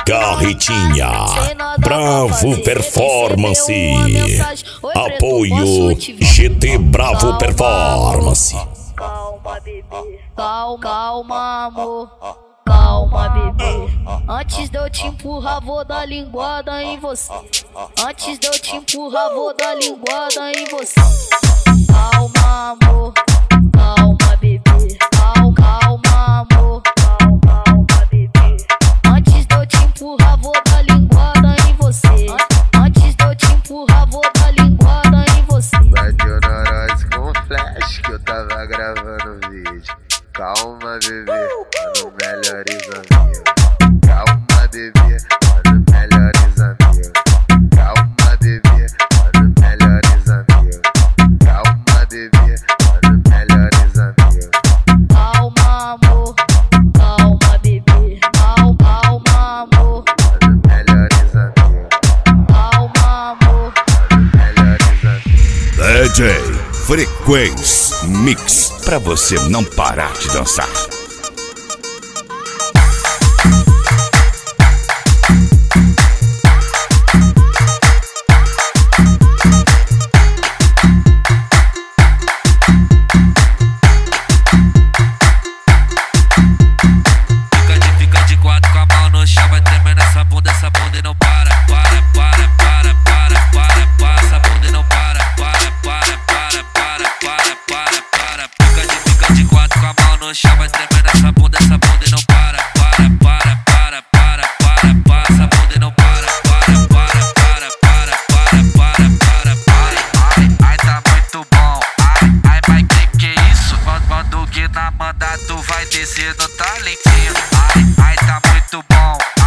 Carretinha, Bravo Performance, apoio GT Bravo Performance. Calma, bebê, calma, amor. Calma, bebê. Antes de eu te empurrar, vou dar linguada em você. Antes de eu te empurrar, vou dar linguada em você. Calma, amor. Calma, bebê. Calma, amor. Calma, bebê. Antes de eu te empurrar, vou dar linguada em você. Antes de eu te empurrar, vou dar linguada em você. Bateu na nós com flash que eu tava gravando vídeo. Calma, bebê, mano, melhores amigos. Calma, bebê, mano, melhores amigos. Calma, bebê, mano, melhores amigos. Calma, bebê, mano, melhores amigos. Calma, amor. Calma, bebê. Calma, amor. Mano, melhores amigos. Calma, amor. Mano, melhores amigos. DJ Frequência Mix, pra você não parar de dançar. Fica de quatro com a mão no chão, vai tremendo essa bunda e não para. Essa bunda e não para. Fica de quatro com a mão no chão, vai tremendo essa bunda e não para. Essa bunda e não para. Ai, tá muito bom. Ai, mas que é isso? Quando o Guina manda, tu vai descer no talentinho. Ai, tá muito bom.